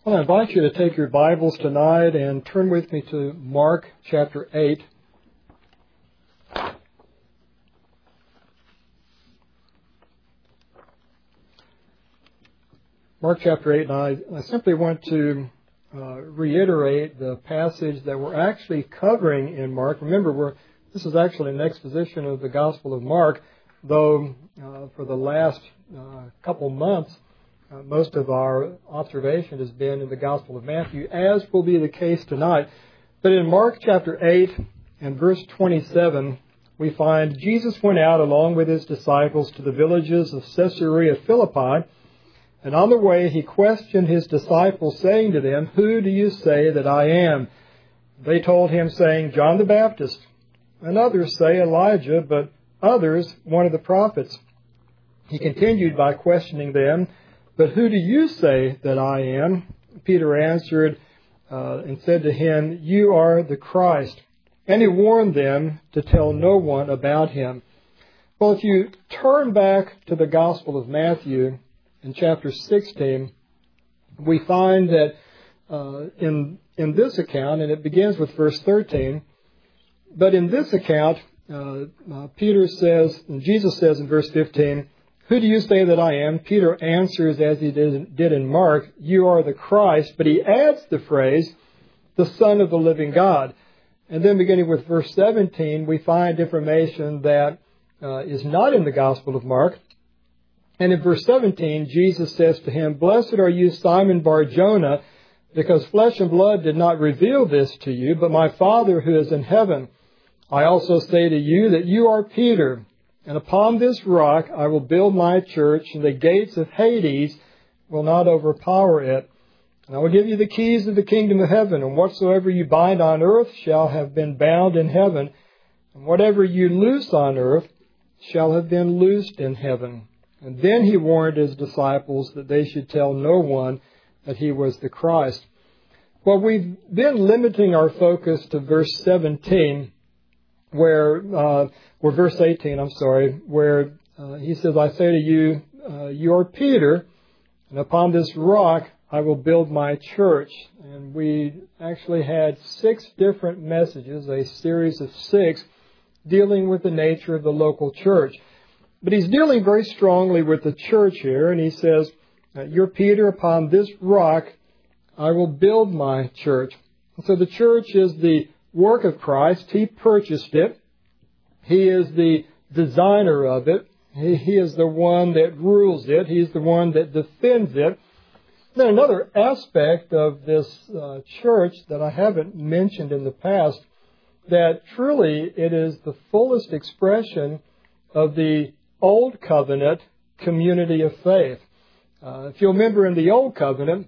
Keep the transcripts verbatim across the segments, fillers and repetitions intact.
Well, I invite you to take your Bibles tonight and turn with me to Mark chapter eight. Mark chapter eight, and I, I simply want to uh, reiterate the passage that we're actually covering in Mark. Remember, we're, this is actually an exposition of the Gospel of Mark, though uh, for the last uh, couple months, Uh, most of our observation has been in the Gospel of Matthew, as will be the case tonight. But in Mark chapter eight and verse twenty-seven, we find Jesus went out along with his disciples to the villages of Caesarea Philippi, and on the way he questioned his disciples, saying to them, "Who do you say that I am?" They told him, saying, "John the Baptist, and others say Elijah, but others one of the prophets." He continued by questioning them, "But who do you say that I am?" Peter answered uh, and said to him, "You are the Christ." And he warned them to tell no one about him. Well, if you turn back to the Gospel of Matthew in chapter sixteen, we find that uh, in, in this account, and it begins with verse thirteen, but in this account, uh, uh, Peter says, and Jesus says in verse fifteen, "Who do you say that I am?" Peter answers, as he did, did in Mark, "You are the Christ." But he adds the phrase, "the Son of the living God." And then beginning with verse seventeen, we find information that uh, is not in the Gospel of Mark. And in verse seventeen, Jesus says to him, "Blessed are you, Simon Bar-Jonah, because flesh and blood did not reveal this to you, but my Father who is in heaven. I also say to you that you are Peter, and upon this rock I will build my church, and the gates of Hades will not overpower it. And I will give you the keys of the kingdom of heaven, and whatsoever you bind on earth shall have been bound in heaven, and whatever you loose on earth shall have been loosed in heaven." And then he warned his disciples that they should tell no one that he was the Christ. Well, we've been limiting our focus to verse seventeen, where, uh, or verse eighteen, I'm sorry, where uh, he says, "I say to you, uh, you are Peter, and upon this rock I will build my church." And we actually had six different messages, a series of six, dealing with the nature of the local church. But he's dealing very strongly with the church here, and he says, "You're Peter, upon this rock I will build my church." And so the church is the work of Christ. He purchased it. He is the designer of it. He, he is the one that rules it. He's the one that defends it. Then another aspect of this uh, church that I haven't mentioned in the past, that truly it is the fullest expression of the Old Covenant community of faith. Uh, if you'll remember, in the Old Covenant,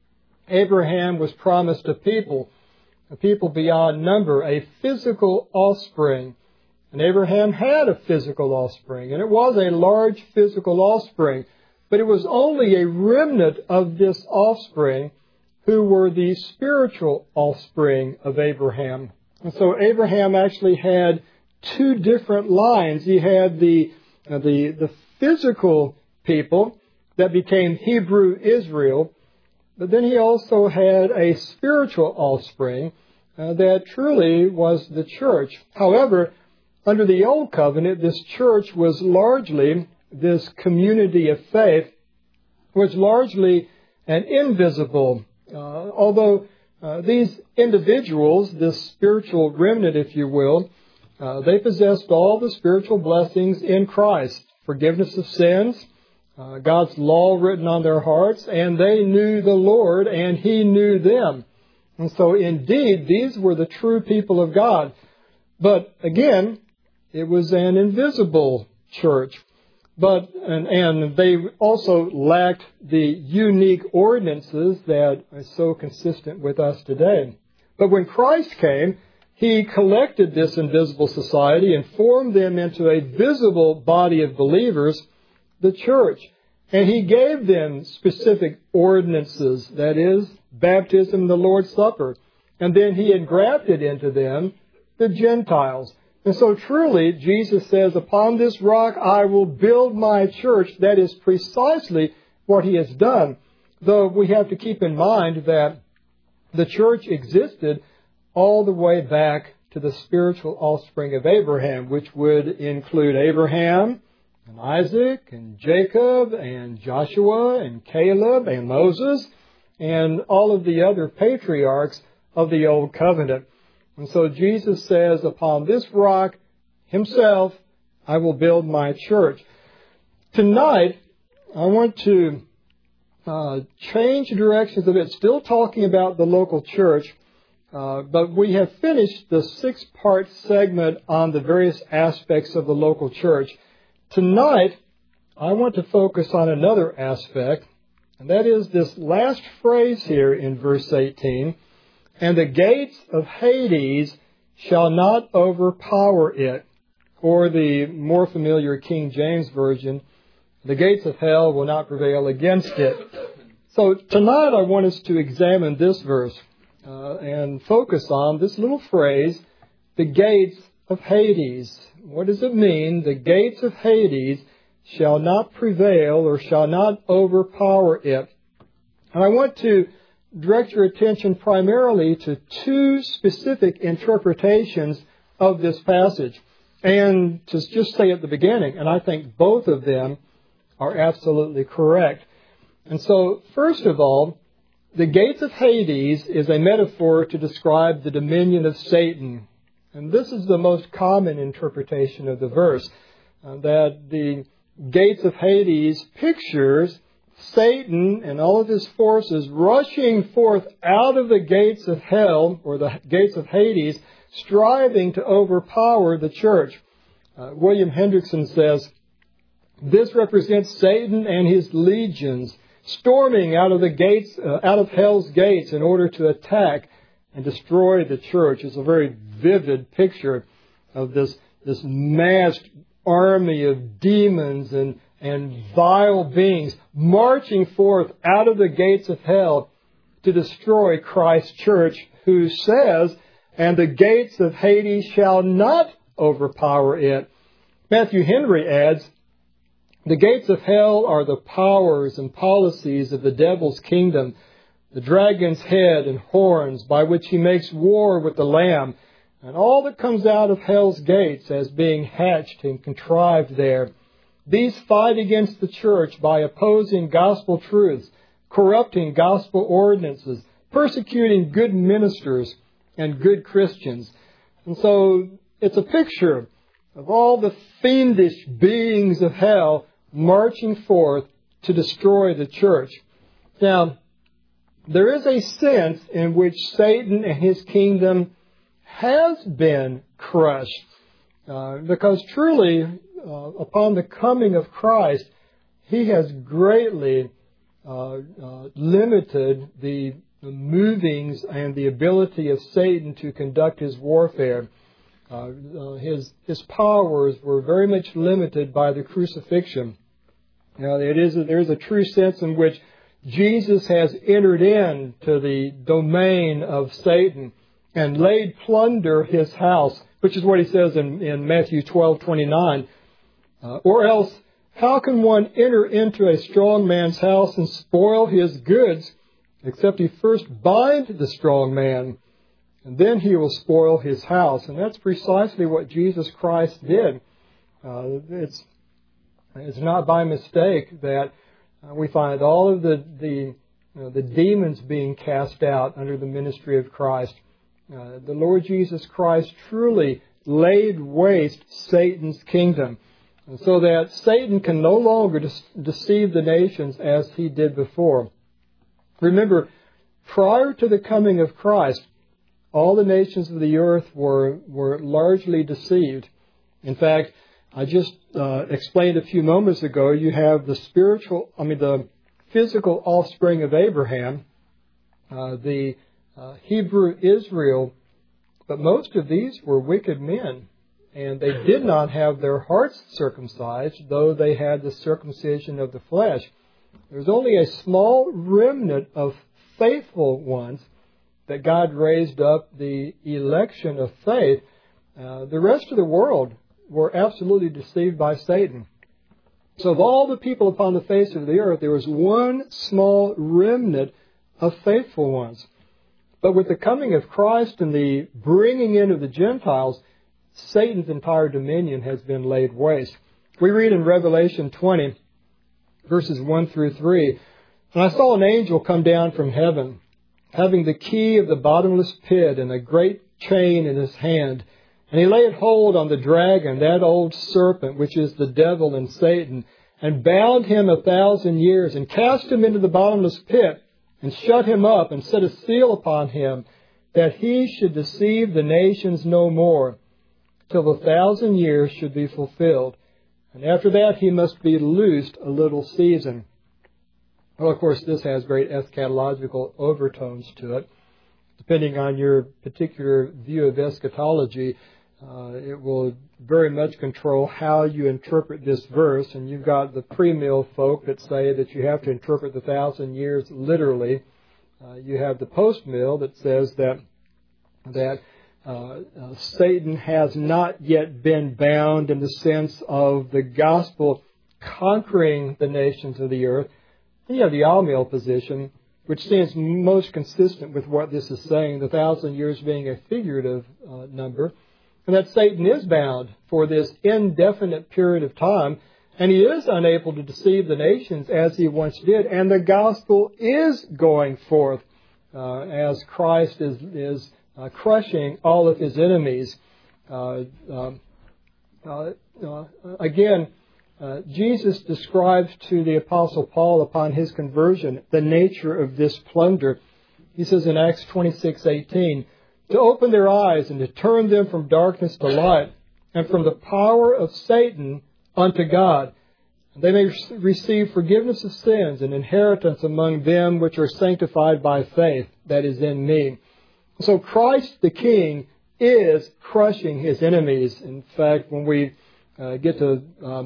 Abraham was promised a people, a people beyond number, a physical offspring. And Abraham had a physical offspring, and it was a large physical offspring. But it was only a remnant of this offspring who were the spiritual offspring of Abraham. And so Abraham actually had two different lines. He had the, uh, the, the physical people that became Hebrew Israel, but then he also had a spiritual offspring uh, that truly was the church. However, under the Old Covenant, this church was largely, this community of faith, was largely an invisible. Uh, although uh, these individuals, this spiritual remnant, if you will, uh, they possessed all the spiritual blessings in Christ. Forgiveness of sins, uh, God's law written on their hearts, and they knew the Lord, and He knew them. And so indeed, these were the true people of God. But again, it was an invisible church. But and, and they also lacked the unique ordinances that are so consistent with us today. But when Christ came, He collected this invisible society and formed them into a visible body of believers, the church. And He gave them specific ordinances, that is, baptism, the Lord's Supper. And then He engrafted into them the Gentiles. And so truly, Jesus says, "Upon this rock I will build my church." That is precisely what He has done. though we have to keep in mind that the church existed all the way back to the spiritual offspring of Abraham, which would include Abraham and Isaac and Jacob and Joshua and Caleb and Moses and all of the other patriarchs of the Old Covenant. And so Jesus says, upon this rock himself, I will build my church. Tonight, I want to uh, change directions a bit, still talking about the local church, uh, but we have finished the six-part segment on the various aspects of the local church. Tonight, I want to focus on another aspect, and that is this last phrase here in verse eighteen, and the gates of Hades shall not overpower it. Or the more familiar King James Version, the gates of hell will not prevail against it. So tonight I want us to examine this verse uh, and focus on this little phrase, the gates of Hades. What does it mean? The gates of Hades shall not prevail or shall not overpower it. And I want to direct your attention primarily to two specific interpretations of this passage. And to just say at the beginning, and I think both of them are absolutely correct. And so, first of all, the gates of Hades is a metaphor to describe the dominion of Satan. And this is the most common interpretation of the verse, uh, that the gates of Hades pictures Satan and all of his forces rushing forth out of the gates of hell, or the gates of Hades, striving to overpower the church. Uh, William Hendrickson says, this represents Satan and his legions storming out of the gates, uh, out of hell's gates in order to attack and destroy the church. It's a very vivid picture of this, this massed army of demons and, and vile beings marching forth out of the gates of hell to destroy Christ's church, who says, and the gates of Hades shall not overpower it. Matthew Henry adds, the gates of hell are the powers and policies of the devil's kingdom, the dragon's head and horns by which he makes war with the Lamb, and all that comes out of hell's gates as being hatched and contrived there. These fight against the church by opposing gospel truths, corrupting gospel ordinances, persecuting good ministers and good Christians. And so it's a picture of all the fiendish beings of hell marching forth to destroy the church. Now, there is a sense in which Satan and his kingdom has been crushed, uh, because truly, uh, upon the coming of Christ, he has greatly uh, uh, limited the the movings and the ability of Satan to conduct his warfare. Uh, uh, his his powers were very much limited by the crucifixion. Now, it is a, there is a true sense in which Jesus has entered into the domain of Satan and laid plunder his house, which is what he says in, in Matthew twelve twenty-nine. Uh, or else, how can one enter into a strong man's house and spoil his goods, except he first bind the strong man, and then he will spoil his house? And that's precisely what Jesus Christ did. Uh, it's it's not by mistake that uh, we find all of the the, you know, the demons being cast out under the ministry of Christ. Uh, the Lord Jesus Christ truly laid waste Satan's kingdom, and so that Satan can no longer de- deceive the nations as he did before. Remember, prior to the coming of Christ, all the nations of the earth were, were largely deceived. In fact, I just uh, explained a few moments ago, you have the spiritual, I mean the physical offspring of Abraham, uh, the uh, Hebrew Israel, but most of these were wicked men, and they did not have their hearts circumcised, though they had the circumcision of the flesh. There's only a small remnant of faithful ones that God raised up, the election of faith. Uh, the rest of the world were absolutely deceived by Satan. So of all the people upon the face of the earth, there was one small remnant of faithful ones. But with the coming of Christ and the bringing in of the Gentiles, Satan's entire dominion has been laid waste. We read in Revelation twenty, verses one through three, "And I saw an angel come down from heaven, having the key of the bottomless pit and a great chain in his hand. And he laid hold on the dragon, that old serpent, which is the devil and Satan, and bound him a thousand years, and cast him into the bottomless pit, and shut him up, and set a seal upon him, that he should deceive the nations no more, till the thousand years should be fulfilled. And after that he must be loosed a little season." Well, of course, this has great eschatological overtones to it. Depending on your particular view of eschatology, uh, it will very much control how you interpret this verse. And you've got the pre-mill folk that say that you have to interpret the thousand years literally. Uh, you have the post-mill that says that that uh, uh, Satan has not yet been bound in the sense of the gospel conquering the nations of the earth. And you have the all-mill position, which seems most consistent with what this is saying, the thousand years being a figurative uh, number, and that Satan is bound for this indefinite period of time, and he is unable to deceive the nations as he once did, and the gospel is going forth uh, as Christ is, is uh, crushing all of his enemies. Uh, uh, uh, uh, again, Uh, Jesus describes to the Apostle Paul upon his conversion the nature of this plunder. He says in Acts twenty-six eighteen, "To open their eyes and to turn them from darkness to light, and from the power of Satan unto God, and they may receive forgiveness of sins and inheritance among them which are sanctified by faith, that is in me." So Christ the King is crushing his enemies. In fact, when we uh, get to um,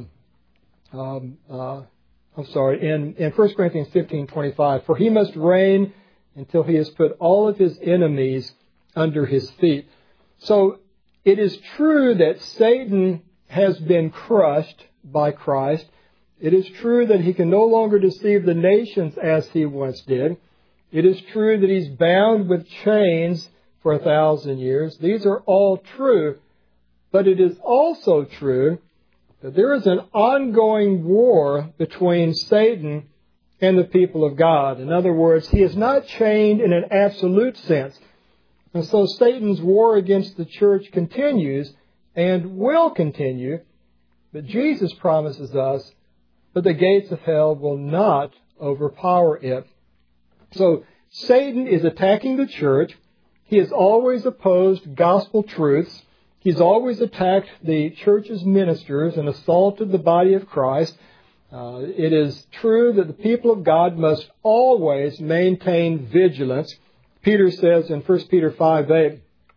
Um, uh, I'm sorry, in, in First Corinthians fifteen twenty-five, "For he must reign until he has put all of his enemies under his feet." So it is true that Satan has been crushed by Christ. It is true that he can no longer deceive the nations as he once did. It is true that he's bound with chains for a thousand years. These are all true. But it is also true that there is an ongoing war between Satan and the people of God. In other words, he is not chained in an absolute sense. And so Satan's war against the church continues and will continue. But Jesus promises us that the gates of hell will not overpower it. So Satan is attacking the church. He has always opposed gospel truths. He's always attacked the church's ministers and assaulted the body of Christ. Uh, it is true that the people of God must always maintain vigilance. Peter says in First Peter five eight,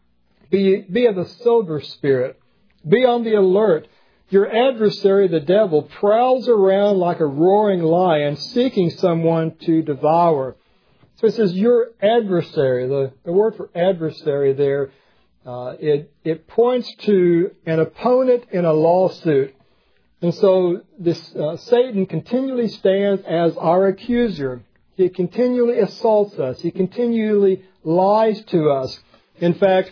be, be of a sober spirit. Be on the alert. Your adversary, the devil, prowls around like a roaring lion, seeking someone to devour. So it says your adversary. The, the word for adversary there, Uh, it, it points to an opponent in a lawsuit. And so this uh, Satan continually stands as our accuser. He continually assaults us. He continually lies to us. In fact,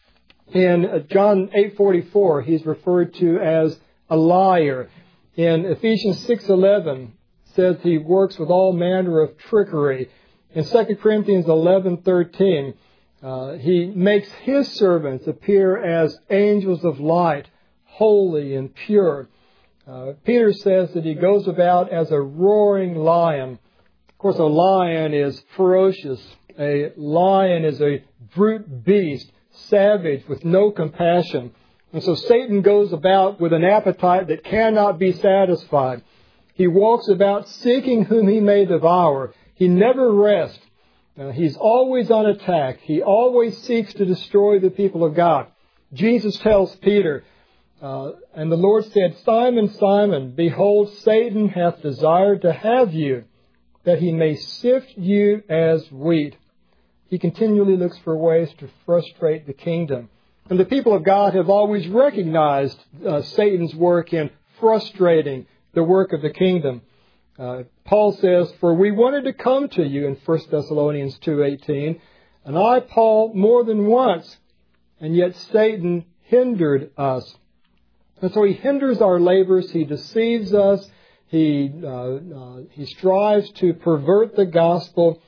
in John eight forty-four, he's referred to as a liar. In Ephesians six eleven, it says he works with all manner of trickery. In Second Corinthians eleven thirteen, Uh, he makes his servants appear as angels of light, holy and pure. Uh, Peter says that he goes about as a roaring lion. Of course, a lion is ferocious. A lion is a brute beast, savage, with no compassion. And so Satan goes about with an appetite that cannot be satisfied. He walks about seeking whom he may devour. He never rests. Uh, he's always on attack. He always seeks to destroy the people of God. Jesus tells Peter, uh, and the Lord said, "Simon, Simon, behold, Satan hath desired to have you, that he may sift you as wheat." He continually looks for ways to frustrate the kingdom. And the people of God have always recognized uh, Satan's work in frustrating the work of the kingdom. Uh, Paul says, "For we wanted to come to you," in First Thessalonians two eighteen, "and I, Paul, more than once, and yet Satan hindered us." And so he hinders our labors, he deceives us, he uh, uh, he strives to pervert the gospel,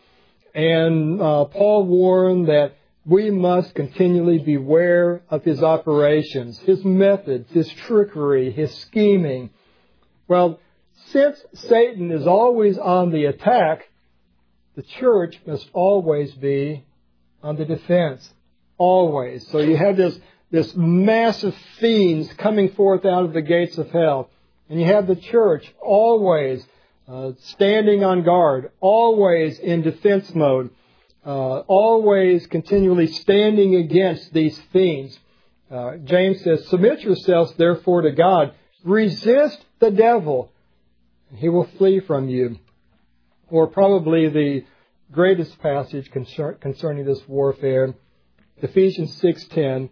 and uh, Paul warned that we must continually beware of his operations, his methods, his trickery, his scheming. Well, since Satan is always on the attack, the church must always be on the defense. Always. So you have this, this massive fiends coming forth out of the gates of hell. And you have the church always uh, standing on guard, always in defense mode, uh, always continually standing against these fiends. Uh, James says, "Submit yourselves therefore to God. Resist the devil, and he will flee from you." Or probably the greatest passage concern, concerning this warfare, Ephesians six ten.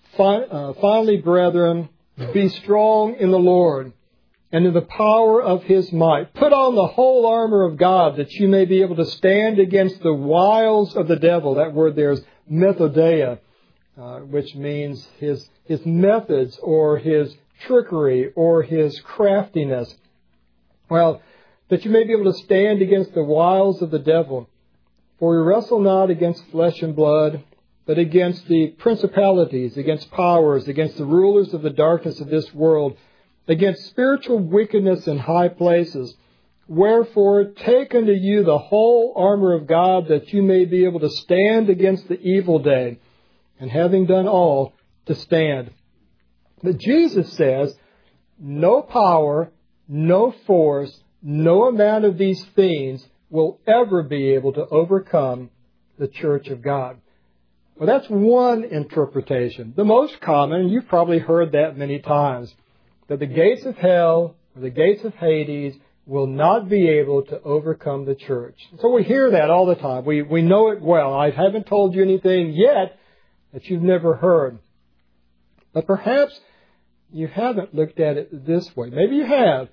"Finally, brethren, be strong in the Lord and in the power of His might. Put on the whole armor of God, that you may be able to stand against the wiles of the devil." That word there is methodeia, uh, which means his his methods or his trickery or his craftiness. Well, that you may be able to stand against the wiles of the devil. "For we wrestle not against flesh and blood, but against the principalities, against powers, against the rulers of the darkness of this world, against spiritual wickedness in high places. Wherefore, take unto you the whole armor of God, that you may be able to stand against the evil day, and having done all, to stand." But Jesus says, no power, no force, no amount of these fiends will ever be able to overcome the church of God. Well, that's one interpretation. The most common, you've probably heard that many times, that the gates of hell or the gates of Hades will not be able to overcome the church. So we hear that all the time. We, we know it well. I haven't told you anything yet that you've never heard. But perhaps you haven't looked at it this way. Maybe you have.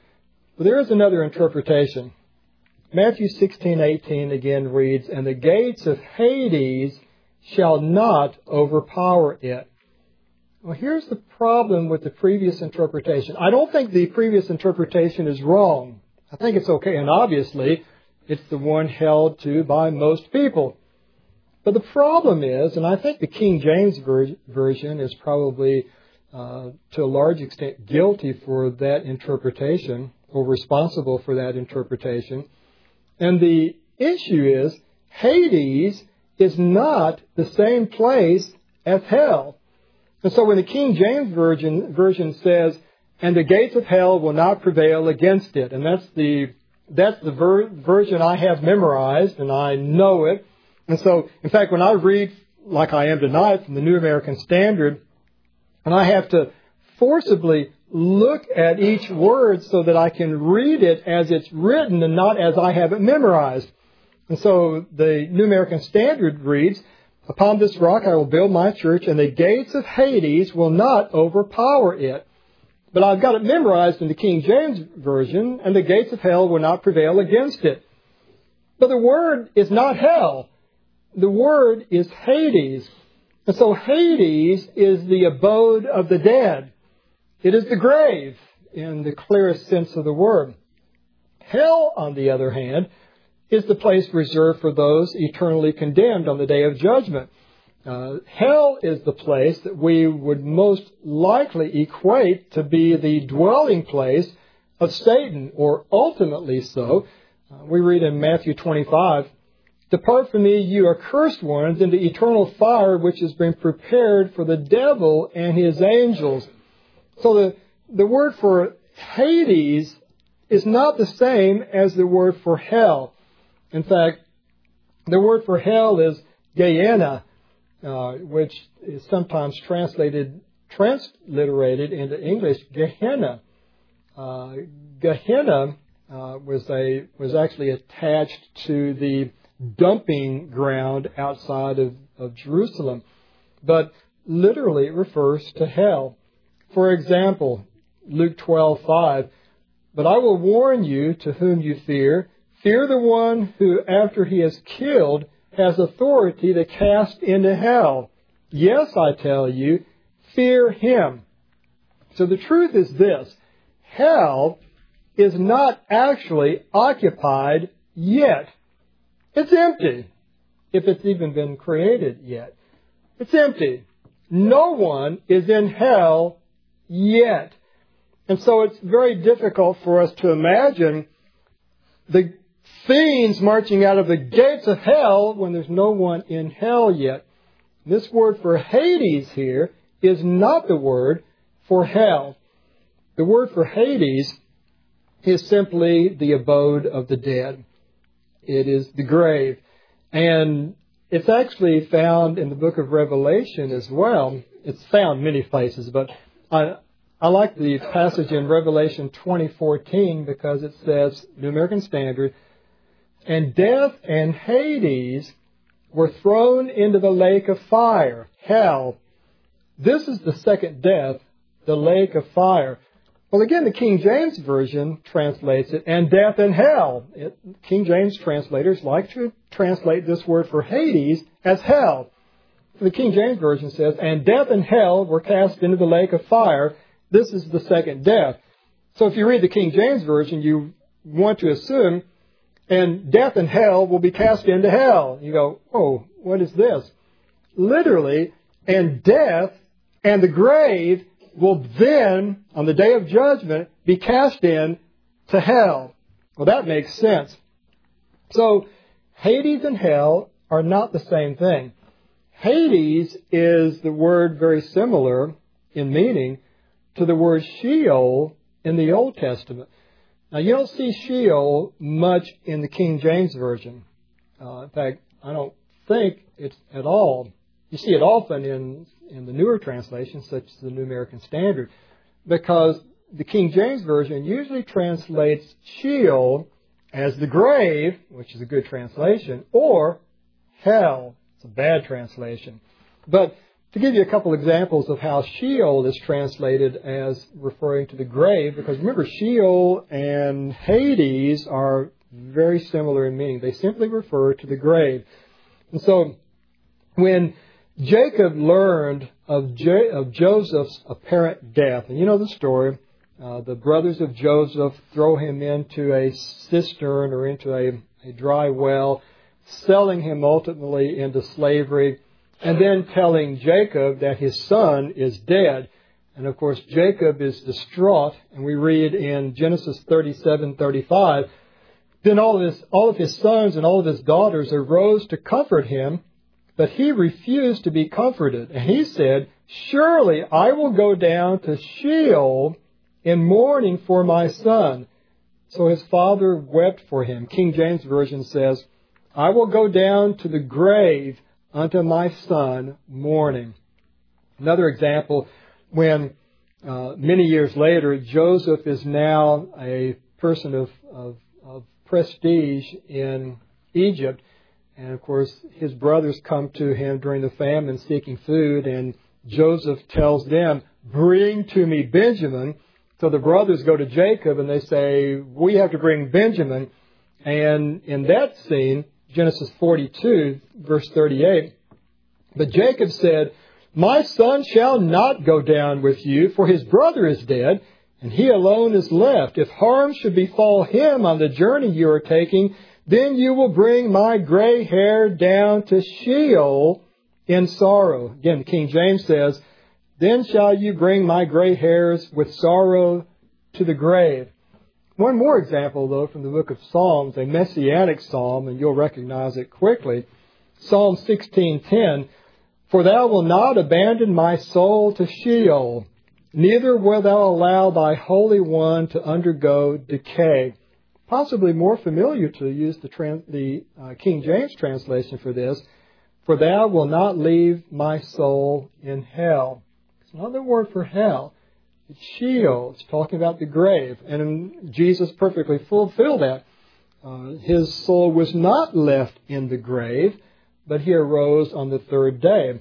But there is another interpretation. Matthew sixteen eighteen again reads, "And the gates of Hades shall not overpower it." Well, here's the problem with the previous interpretation. I don't think the previous interpretation is wrong. I think it's okay. And obviously, it's the one held to by most people. But the problem is, and I think the King James ver- Version is probably, uh, to a large extent, guilty for that interpretation, or responsible for that interpretation. And the issue is, Hades is not the same place as hell. And so when the King James Version, version says, "And the gates of hell will not prevail against it," and that's the that's the ver- version I have memorized, and I know it. And so, in fact, when I read, like I am tonight, from the New American Standard, and I have to forcibly look at each word so that I can read it as it's written and not as I have it memorized. And so the New American Standard reads, "Upon this rock I will build my church, and the gates of Hades will not overpower it." But I've got it memorized in the King James Version, "And the gates of hell will not prevail against it." But the word is not hell. The word is Hades. And so Hades is the abode of the dead. It is the grave in the clearest sense of the word. Hell, on the other hand, is the place reserved for those eternally condemned on the day of judgment. Uh, hell is the place that we would most likely equate to be the dwelling place of Satan, or ultimately so. Uh, we read in Matthew twenty-five, "Depart from me, you accursed ones, into eternal fire, which has been prepared for the devil and his angels." So the, the word for Hades is not the same as the word for hell. In fact, the word for hell is Gehenna, uh, which is sometimes translated, transliterated into English, Gehenna. Uh, Gehenna uh, was a was actually attached to the dumping ground outside of, of Jerusalem, but literally it refers to hell. For example, Luke twelve five, But I will warn you to whom you fear. Fear the one who, after he is killed, has authority to cast into hell. Yes, I tell you, fear him. So the truth is this. Hell is not actually occupied yet. It's empty, if it's even been created yet. It's empty. No one is in hell yet. And so it's very difficult for us to imagine the fiends marching out of the gates of hell when there's no one in hell yet. This word for Hades here is not the word for hell. The word for Hades is simply the abode of the dead. It is the grave. And it's actually found in the book of Revelation as well. It's found many places, but I, I like the passage in Revelation twenty fourteen because it says, New American Standard, and death and Hades were thrown into the lake of fire, hell. This is the second death, the lake of fire. Well, again, the King James Version translates it, and death and hell. It, King James translators like to translate this word for Hades as hell. The King James Version says, and death and hell were cast into the lake of fire. This is the second death. So if you read the King James Version, you want to assume, and death and hell will be cast into hell. You go, oh, what is this? Literally, and death and the grave will then, on the day of judgment, be cast in to hell. Well, that makes sense. So, Hades and hell are not the same thing. Hades is the word very similar in meaning to the word Sheol in the Old Testament. Now, you don't see Sheol much in the King James Version. Uh, in fact, I don't think it's at all. You see it often in, in the newer translations, such as the New American Standard, because the King James Version usually translates Sheol as the grave, which is a good translation, or hell. It's a bad translation. But to give you a couple examples of how Sheol is translated as referring to the grave, because remember, Sheol and Hades are very similar in meaning. They simply refer to the grave. And so when Jacob learned of, J- of Joseph's apparent death, and you know the story, uh, the brothers of Joseph throw him into a cistern or into a, a dry well, selling him ultimately into slavery, and then telling Jacob that his son is dead. And of course, Jacob is distraught, and we read in Genesis thirty-seven thirty-five, then all of his, all of his sons and all of his daughters arose to comfort him, but he refused to be comforted. And he said, surely I will go down to Sheol in mourning for my son. So his father wept for him. King James Version says, I will go down to the grave unto my son mourning. Another example, when uh, many years later, Joseph is now a person of, of, of prestige in Egypt. And, of course, his brothers come to him during the famine seeking food, and Joseph tells them, bring to me Benjamin. So the brothers go to Jacob, and they say, we have to bring Benjamin. And in that scene, Genesis forty-two, verse thirty-eight, but Jacob said, my son shall not go down with you, for his brother is dead, and he alone is left. If harm should befall him on the journey you are taking, then you will bring my gray hair down to Sheol in sorrow. Again, the King James says, then shall you bring my gray hairs with sorrow to the grave. One more example, though, from the book of Psalms, a messianic psalm, and you'll recognize it quickly. Psalm sixteen ten, for thou wilt not abandon my soul to Sheol, neither wilt thou allow thy Holy One to undergo decay. Possibly more familiar to use the, trans, the uh, King James translation for this, for thou wilt not leave my soul in hell. It's another word for hell. It's Sheol. It's talking about the grave. And Jesus perfectly fulfilled that. Uh, his soul was not left in the grave, but he arose on the third day.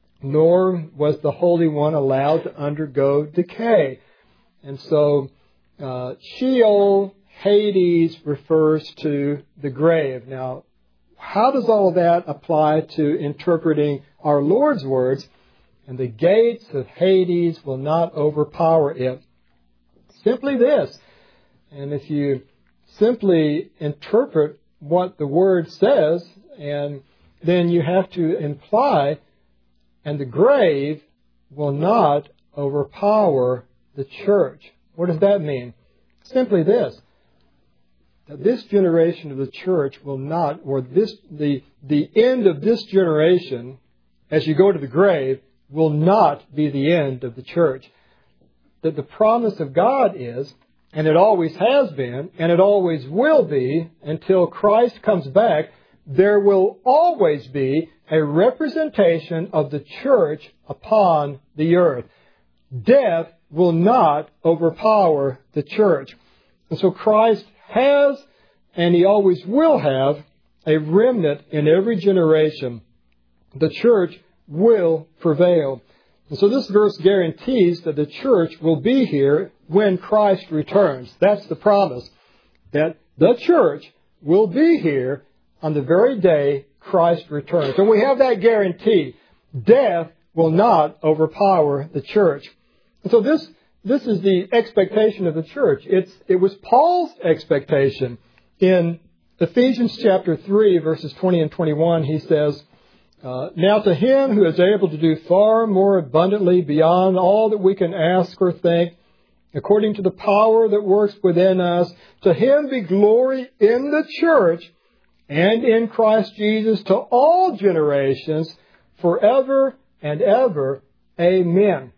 Nor was the Holy One allowed to undergo decay. And so uh, Sheol, Hades, refers to the grave. Now, how does all of that apply to interpreting our Lord's words? And the gates of Hades will not overpower it. Simply this. And if you simply interpret what the Word says, and then you have to imply, and the grave will not overpower the church. What does that mean? Simply this. That this generation of the church will not, or this the the end of this generation, as you go to the grave, will not be the end of the church. That the promise of God is, and it always has been, and it always will be, until Christ comes back, there will always be a representation of the church upon the earth. Death will not overpower the church. And so Christ has, and He always will have, a remnant in every generation. The church will prevail. And so this verse guarantees that the church will be here when Christ returns. That's the promise, that the church will be here on the very day Christ returns. And we have that guarantee. Death will not overpower the church. And so this This is the expectation of the church. It's, it was Paul's expectation. In Ephesians chapter three, verses twenty and twenty-one, he says, uh, Now to Him who is able to do far more abundantly beyond all that we can ask or think, according to the power that works within us, to Him be glory in the church and in Christ Jesus to all generations, forever and ever. Amen.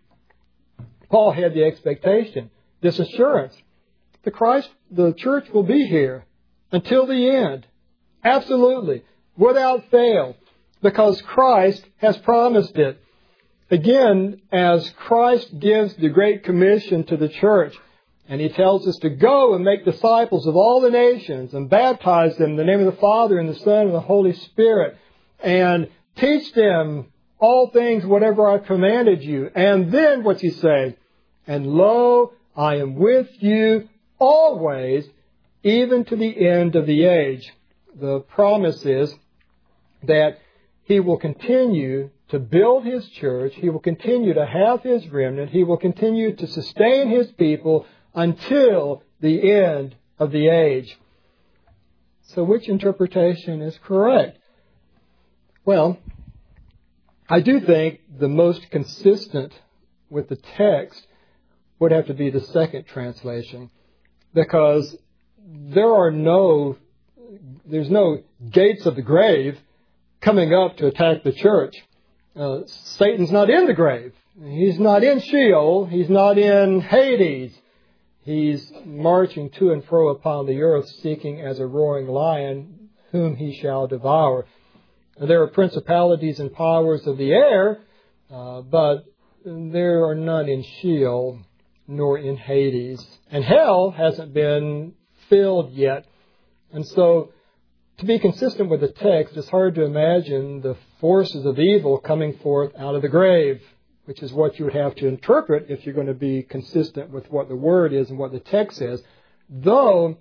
Paul had the expectation, this assurance, the Christ, the church will be here until the end. Absolutely. Without fail. Because Christ has promised it. Again, as Christ gives the Great Commission to the church, and He tells us to go and make disciples of all the nations and baptize them in the name of the Father and the Son and the Holy Spirit, and teach them all things, whatever I've commanded you. And then what's He say? And lo, I am with you always, even to the end of the age. The promise is that He will continue to build His church. He will continue to have His remnant. He will continue to sustain His people until the end of the age. So which interpretation is correct? Well, I do think the most consistent with the text would have to be the second translation, because there are no, there's no gates of the grave coming up to attack the church. Uh, Satan's not in the grave. He's not in Sheol. He's not in Hades. He's marching to and fro upon the earth, seeking as a roaring lion whom he shall devour. There are principalities and powers of the air, uh, but there are none in Sheol nor in Hades. And hell hasn't been filled yet. And so, to be consistent with the text, it's hard to imagine the forces of evil coming forth out of the grave, which is what you would have to interpret if you're going to be consistent with what the Word is and what the text says. Though,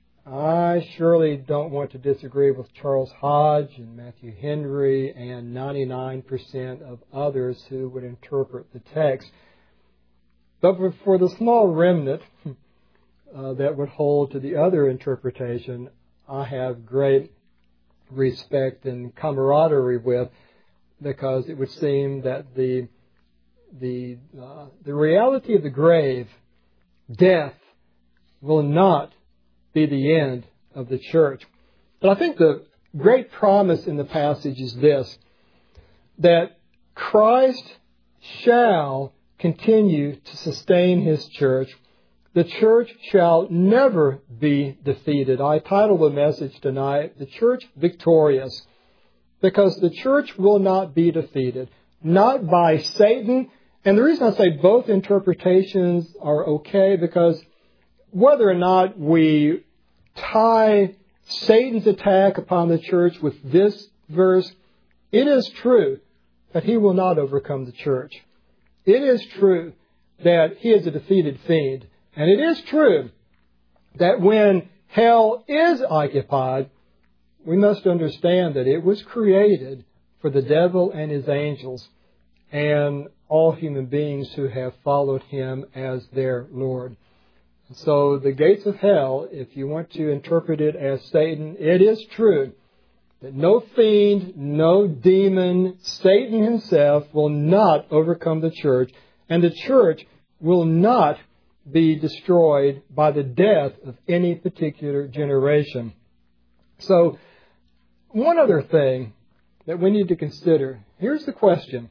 I surely don't want to disagree with Charles Hodge and Matthew Henry and ninety-nine percent of others who would interpret the text. But for the small remnant uh, that would hold to the other interpretation, I have great respect and camaraderie with, because it would seem that the the uh, the reality of the grave, death, will not be the end of the church. But I think the great promise in the passage is this, that Christ shall continue to sustain His church. The church shall never be defeated. I titled the message tonight, The Church Victorious, because the church will not be defeated, not by Satan. And the reason I say both interpretations are okay, because whether or not we tie Satan's attack upon the church with this verse, it is true that he will not overcome the church. It is true that he is a defeated fiend, And it is true that when hell is occupied, we must understand that it was created for the devil and his angels and all human beings who have followed him as their Lord. So the gates of hell, if you want to interpret it as Satan, it is true that no fiend, no demon, Satan himself will not overcome the church, and the church will not be destroyed by the death of any particular generation. So, one other thing that we need to consider. Here's the question.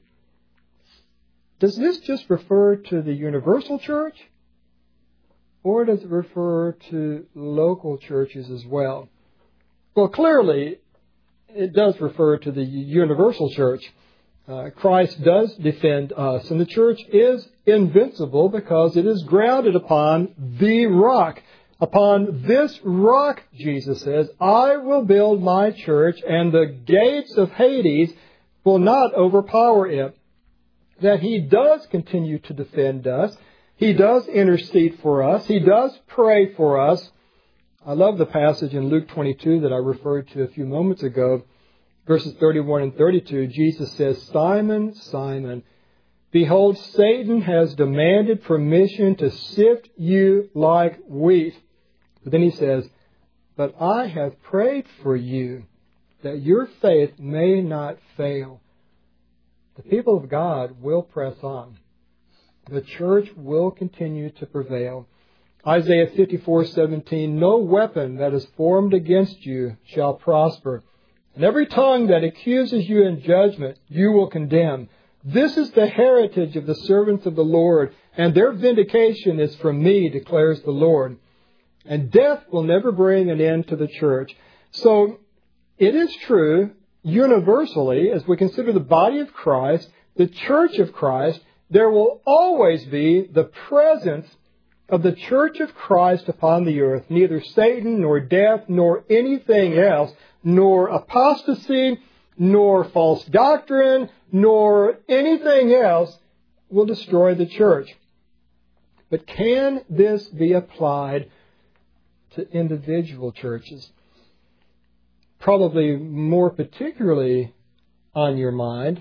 Does this just refer to the universal church? Or does it refer to local churches as well? Well, clearly, it does refer to the universal church. Uh, Christ does defend us, and the church is invincible because it is grounded upon the rock. Upon this rock, Jesus says, I will build my church, and the gates of Hades will not overpower it. That He does continue to defend us. He does intercede for us. He does pray for us. I love the passage in Luke twenty-two that I referred to a few moments ago. Verses thirty-one and thirty-two, Jesus says, Simon, Simon, behold, Satan has demanded permission to sift you like wheat. But then He says, but I have prayed for you that your faith may not fail. The people of God will press on. The church will continue to prevail. Isaiah fifty-four seventeen, no weapon that is formed against you shall prosper. And every tongue that accuses you in judgment, you will condemn. This is the heritage of the servants of the Lord, and their vindication is from me, declares the Lord. And death will never bring an end to the church. So it is true, universally, as we consider the body of Christ, the church of Christ, there will always be the presence of the church of Christ upon the earth. Neither Satan, nor death, nor anything else, nor apostasy, nor false doctrine, nor anything else will destroy the church. But can this be applied to individual churches? Probably more particularly on your mind,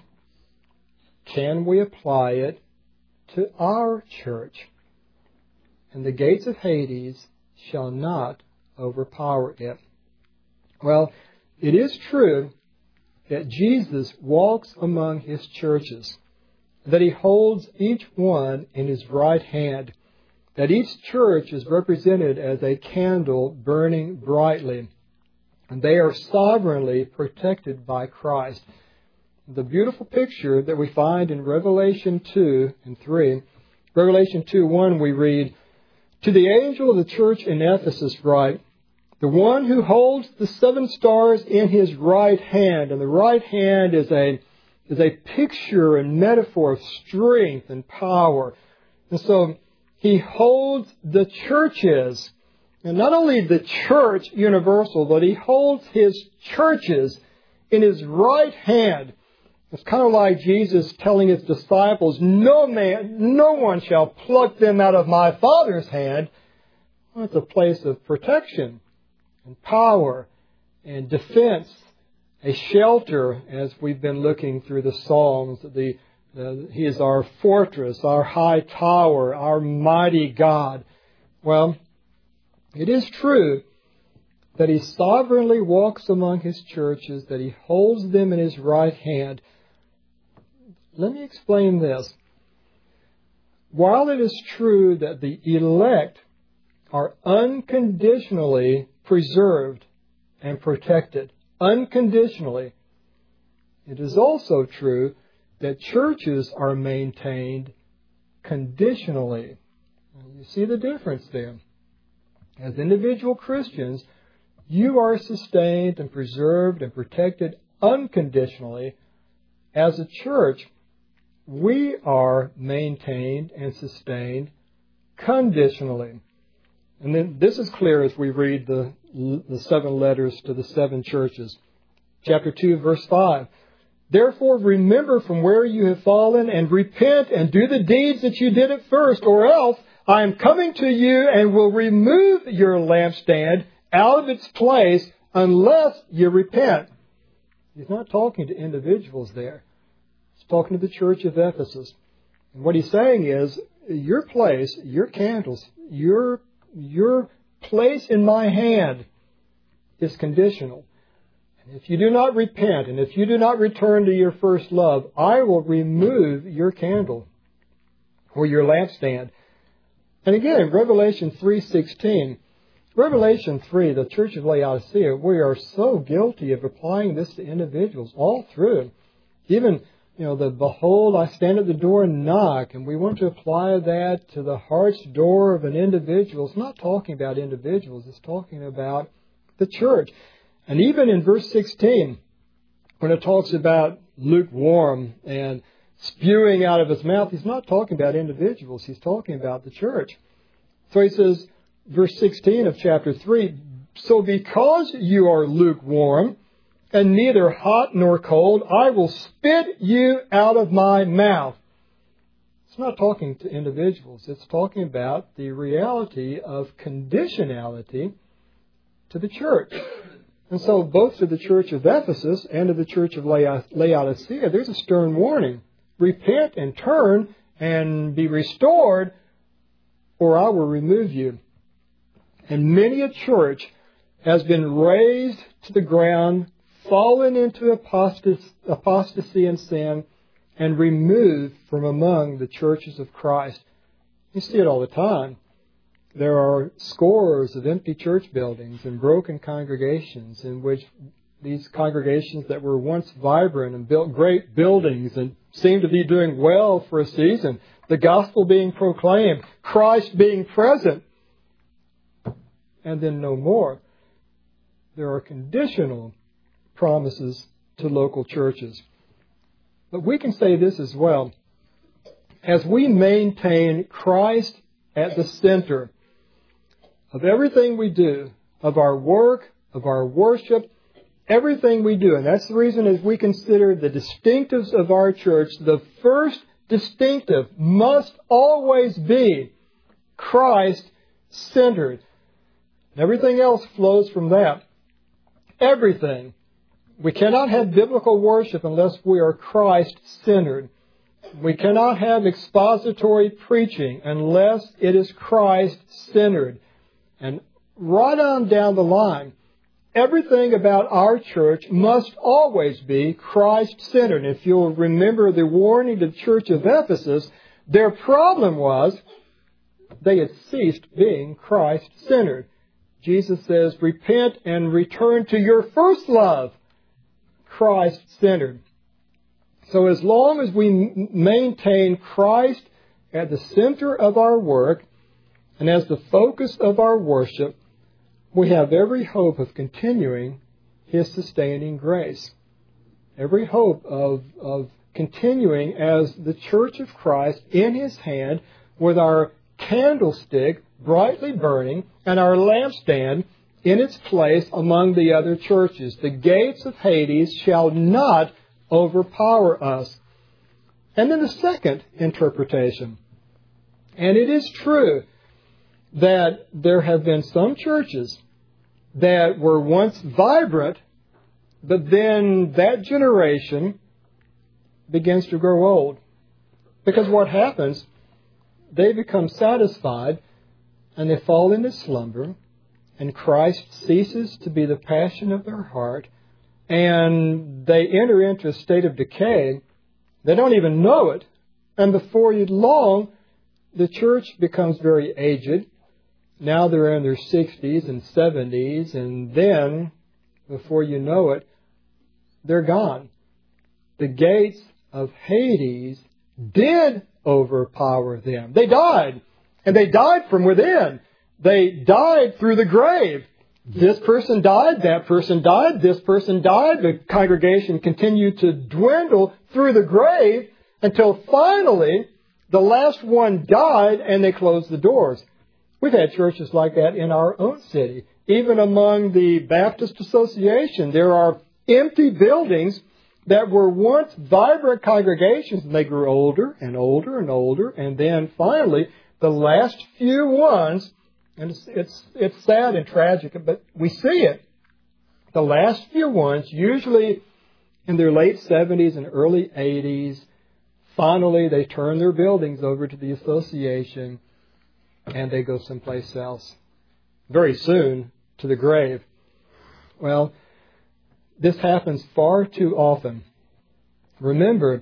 can we apply it to our church? And the gates of Hades shall not overpower it. Well, it is true that Jesus walks among His churches, that He holds each one in His right hand, that each church is represented as a candle burning brightly, and they are sovereignly protected by Christ. The beautiful picture that we find in Revelation two and three, Revelation two one we read, to the angel of the church in Ephesus write, the one who holds the seven stars in his right hand, and the right hand is a, is a picture and metaphor of strength and power. And so He holds the churches, and not only the church universal, but He holds His churches in His right hand. It's kind of like Jesus telling His disciples, no man, no one shall pluck them out of my Father's hand. Well, it's a place of protection and power and defense, a shelter, as we've been looking through the Psalms. The, the, he is our fortress, our high tower, our mighty God. Well, it is true that He sovereignly walks among His churches, that He holds them in His right hand. Let me explain this. While it is true that the elect are unconditionally preserved and protected, unconditionally, it is also true that churches are maintained conditionally. You see the difference there. As individual Christians, you are sustained and preserved and protected unconditionally. As a church, we are maintained and sustained conditionally. And then this is clear as we read the, the seven letters to the seven churches. Chapter two, verse five. Therefore remember from where you have fallen and repent and do the deeds that you did at first, or else I am coming to you and will remove your lampstand out of its place unless you repent. He's not talking to individuals there. He's talking to the church of Ephesus. And what he's saying is, your place, your candles, your, your place in my hand is conditional. And if you do not repent, and if you do not return to your first love, I will remove your candle or your lampstand. And again, Revelation three sixteen, Revelation three, the Church of Laodicea, we are so guilty of applying this to individuals all through. Even, you know, the behold, I stand at the door and knock, and we want to apply that to the heart's door of an individual. It's not talking about individuals, it's talking about the church. And even in verse sixteen, when it talks about lukewarm and spewing out of his mouth, he's not talking about individuals, he's talking about the church. So he says, verse sixteen of chapter three, so because you are lukewarm and neither hot nor cold, I will spit you out of my mouth. It's not talking to individuals. It's talking about the reality of conditionality to the church. And so both to the church of Ephesus and to the church of Laodicea, there's a stern warning. Repent and turn and be restored, or I will remove you. And many a church has been razed to the ground, fallen into apostasy and sin, and removed from among the churches of Christ. You see it all the time. There are scores of empty church buildings and broken congregations in which these congregations that were once vibrant and built great buildings and seemed to be doing well for a season, the gospel being proclaimed, Christ being present, and then no more. There are conditional promises to local churches. But we can say this as well. As we maintain Christ at the center of everything we do, of our work, of our worship, everything we do, and that's the reason as we consider the distinctives of our church, the first distinctive must always be Christ-centered. Everything else flows from that. Everything. We cannot have biblical worship unless we are Christ-centered. We cannot have expository preaching unless it is Christ-centered. And right on down the line, everything about our church must always be Christ-centered. If you'll remember the warning to the church of Ephesus, their problem was they had ceased being Christ-centered. Jesus says, repent and return to your first love, Christ-centered. So as long as we maintain Christ at the center of our work and as the focus of our worship, we have every hope of continuing His sustaining grace. Every hope of, of continuing as the church of Christ in His hand with our candlestick brightly burning and our lampstand in its place among the other churches. The gates of Hades shall not overpower us. And then the second interpretation. And it is true that there have been some churches that were once vibrant, but then that generation begins to grow old. Because what happens, they become satisfied and they fall into slumber, and Christ ceases to be the passion of their heart, and they enter into a state of decay. They don't even know it, and before long, the church becomes very aged. Now they're in their sixties and seventies, and then, before you know it, they're gone. The gates of Hades did overpower them. They died, and they died from within. They died through the grave. This person died, that person died, this person died. The congregation continued to dwindle through the grave until finally the last one died and they closed the doors. We've had churches like that in our own city. Even among the Baptist Association, there are empty buildings that were once vibrant congregations, and they grew older and older and older, and then finally the last few ones, and it's, it's, it's sad and tragic, but we see it. The last few ones, usually in their late seventies and early eighties, finally they turn their buildings over to the association and they go someplace else. Very soon to the grave. Well, this happens far too often. Remember,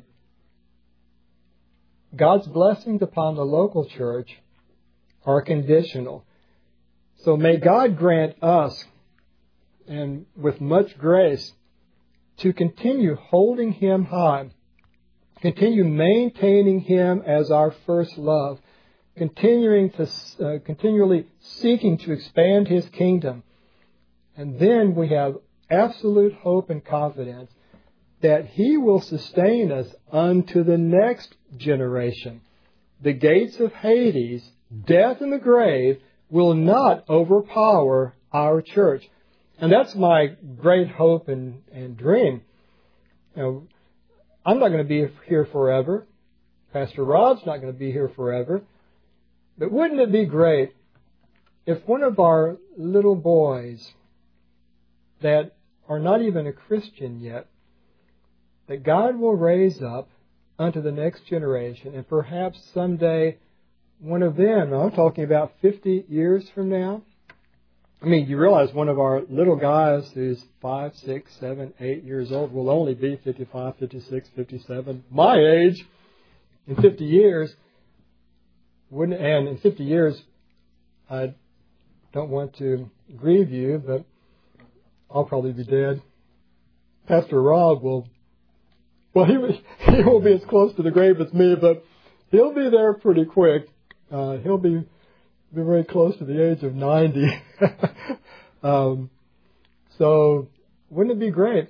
God's blessings upon the local church are conditional. So may God grant us, and with much grace, to continue holding Him high, continue maintaining Him as our first love, continuing to uh, continually seeking to expand His kingdom. And then we have absolute hope and confidence that He will sustain us unto the next generation. The gates of Hades, death and the grave, will not overpower our church. And that's my great hope and, and dream. You know, I'm not going to be here forever. Pastor Rod's not going to be here forever. But wouldn't it be great if one of our little boys that are not even a Christian yet, that God will raise up unto the next generation, and perhaps someday one of them, I'm talking about fifty years from now. I mean, you realize one of our little guys who's five, six, seven, eight years old will only be fifty-five, fifty-six, fifty-seven, my age, in fifty years. Wouldn't, and in fifty years, I don't want to grieve you, but I'll probably be dead. Pastor Rob will, well, he, he won't be as close to the grave as me, but he'll be there pretty quick. Uh, he'll be, be very close to the age of ninety. um, so wouldn't it be great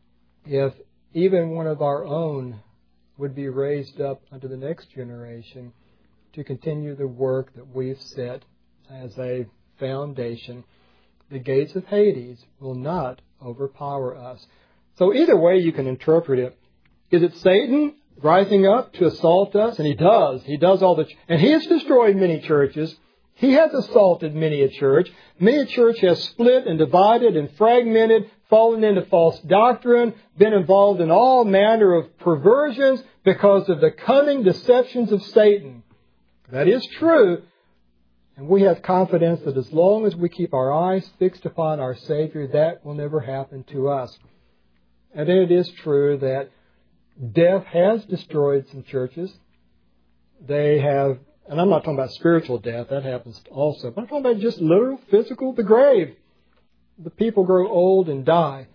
if even one of our own would be raised up unto the next generation to continue the work that we've set as a foundation? The gates of Hades will not overpower us. So either way you can interpret it. Is it Satan rising up to assault us? And he does. He does all the... Ch- and he has destroyed many churches. He has assaulted many a church. Many a church has split and divided and fragmented, fallen into false doctrine, been involved in all manner of perversions because of the cunning deceptions of Satan. That is true. And we have confidence that as long as we keep our eyes fixed upon our Savior, that will never happen to us. And it is true that death has destroyed some churches. They have, and I'm not talking about spiritual death, that happens also, but I'm talking about just literal, physical, the grave. The people grow old and die.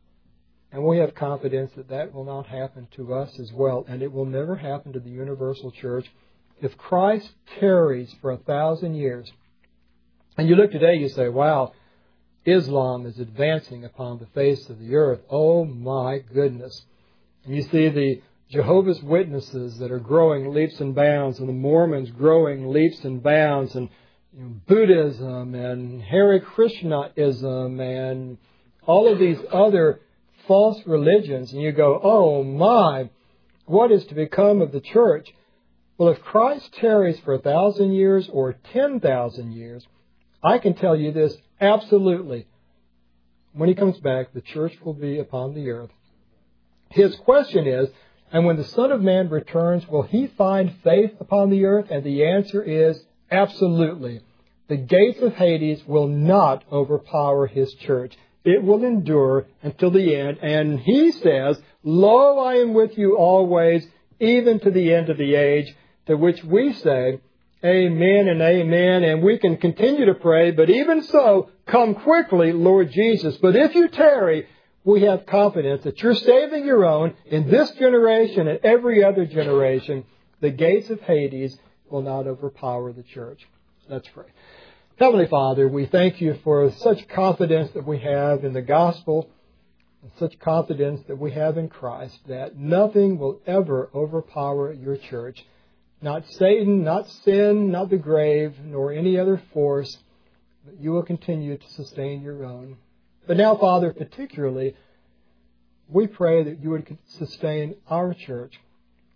And we have confidence that that will not happen to us as well. And it will never happen to the universal church. If Christ tarries for a thousand years, and you look today, you say, wow, Islam is advancing upon the face of the earth. Oh my goodness. And you see the Jehovah's Witnesses that are growing leaps and bounds, and the Mormons growing leaps and bounds, and you know, Buddhism and Hare Krishnaism and all of these other false religions. And you go, oh my, what is to become of the church? Well, if Christ tarries for a thousand years or ten thousand years, I can tell you this absolutely. When He comes back, the church will be upon the earth. His question is, and when the Son of Man returns, will He find faith upon the earth? And the answer is absolutely. The gates of Hades will not overpower His church. It will endure until the end. And He says, lo, I am with you always, even to the end of the age. To which we say, amen and amen, and we can continue to pray, but even so, come quickly, Lord Jesus. But if you tarry, we have confidence that you're saving your own in this generation and every other generation. The gates of Hades will not overpower the church. Let's pray. Heavenly Father, we thank you for such confidence that we have in the gospel, and such confidence that we have in Christ, that nothing will ever overpower your church. Not Satan, not sin, not the grave, nor any other force, but you will continue to sustain your own. But now, Father, particularly, we pray that you would sustain our church.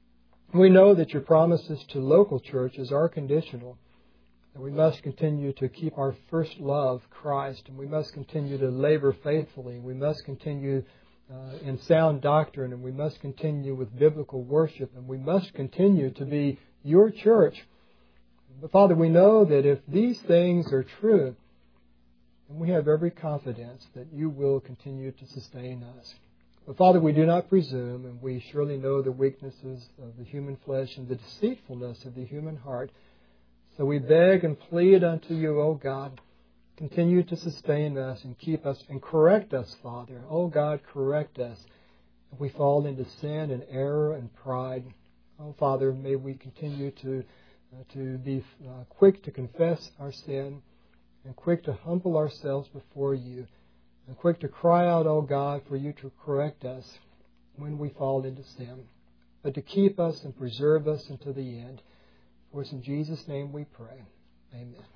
We know that your promises to local churches are conditional, that we must continue to keep our first love, Christ, and we must continue to labor faithfully. We must continue uh, in sound doctrine, and we must continue with biblical worship, and we must continue to be your church. But Father, we know that if these things are true, then we have every confidence that you will continue to sustain us. But Father, we do not presume, and we surely know the weaknesses of the human flesh and the deceitfulness of the human heart. So we beg and plead unto you, O God, continue to sustain us and keep us and correct us, Father. O God, correct us. If we fall into sin and error and pride, oh Father, may we continue to uh, to be uh, quick to confess our sin and quick to humble ourselves before you. And quick to cry out, O God, for you to correct us when we fall into sin, but to keep us and preserve us unto the end. For it's in Jesus' name we pray. Amen.